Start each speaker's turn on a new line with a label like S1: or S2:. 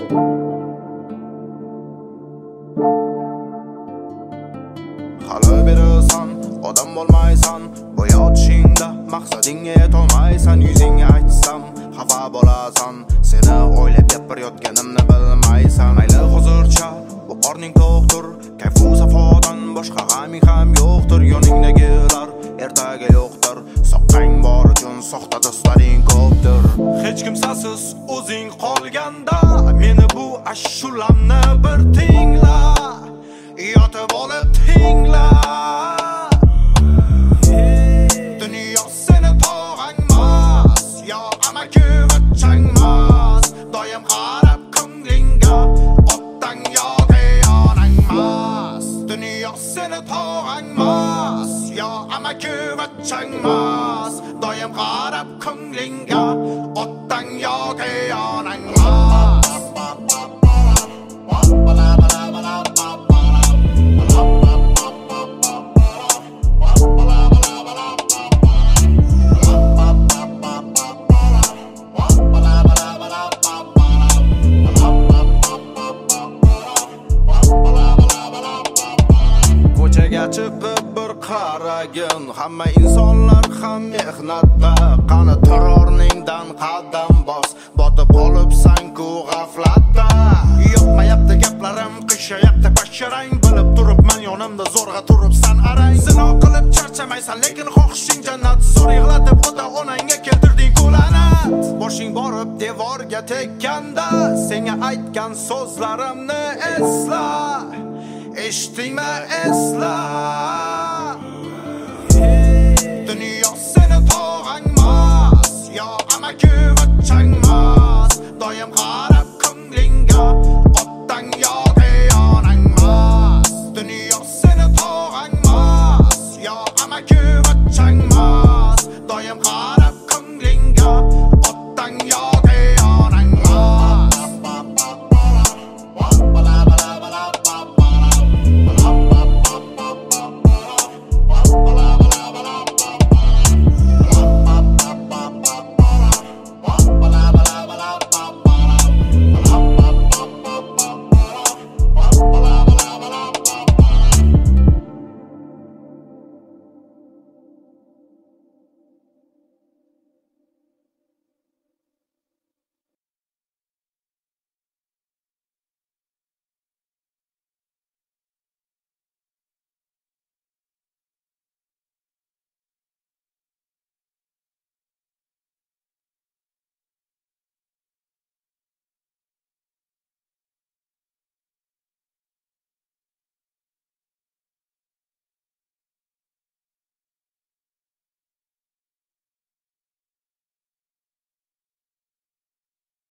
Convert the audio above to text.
S1: Hali berasan, odam bo'lmaysan, bo'yotishingda maqsadingga yetolmaysan. Yuzingga aytsam xafa bo'lasan, seni o'ylab gapirayotganimni bilmaysan. Mayli hozircha bu qorning to'qdir, kayfu safodan boshqa g'aming ham yo'qdir. Yoningdagilar ertaga yo'qdir, soqqang bor uchun soxta do'stlaring ko'pdir. Hech kimsasiz o'zing qolganda meni bu ashulamni bir tingla, yotib olib tingla. Dunyo seni tog'angmas, yo amaki vachangmas. Doim qarab ko'nglingga, otdan yoki yonangmas. Dunyo seni tog'angmas, yo amaki vachangmas. Doim qarab ko'nglingga, otdan yoki yonangmas. Ko'chaga chiqib bir qaragin, hamma insonlar ham mehnatda. Qani terrorningdan qadam bos, botib qolibsan-ku g'aflatda. Yoqmayapti gaplarim, qishayapti basharang. Bilib turibman yonimda zo'rg'a turibsan arang. Zino qilib charchamaysan, lekin xohishing jannat. Zo'r yig'latib ota-onangga keltirding kul'anat. Boshing borib devorga tekkanda, senga aytgan so'zlarimni esla. Eshitdingmi, esla.